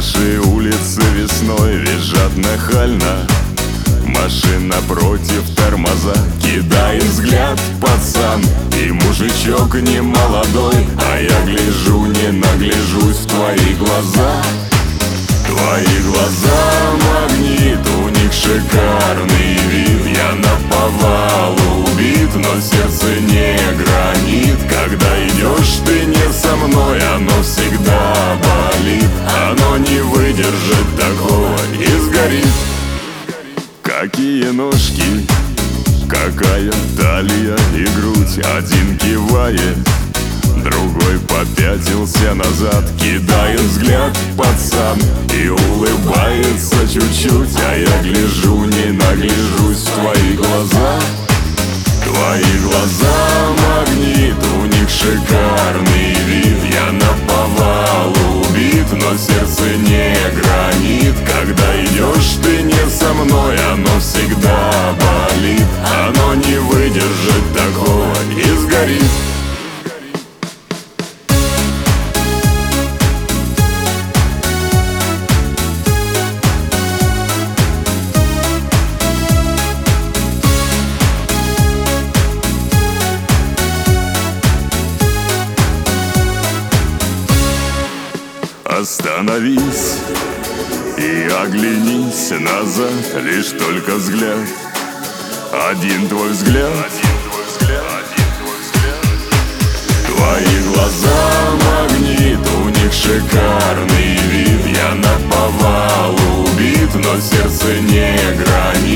Наши улицы весной визжат нахально. Машин напротив тормоза. Кидает взгляд пацан и мужичок не молодой. А я гляжу, не нагляжусь в твои глаза. Твои глаза магнит, у них шикарный вид. Я наповал убит, но сердце не гранит. Когда идешь ты не со мной, оно всегда болит. Оно не выдержит такого и сгорит. Какие ножки, какая талия и грудь. Один кивает, другой попятился назад. Кидает взгляд пацан и улыбается чуть-чуть. А я гляжу, не нагляжусь в твои глаза. Твои глаза магнит, у них шикарный вид. Я наповал убит, но сердце не гранит. Когда идешь ты не со мной, оно всегда болит. Оно не выдержит такого и сгорит. Остановись и оглянись назад. Лишь только взгляд, один твой взгляд. Твои глаза магнит, у них шикарный вид. Я наповал убит, но сердце не гранит.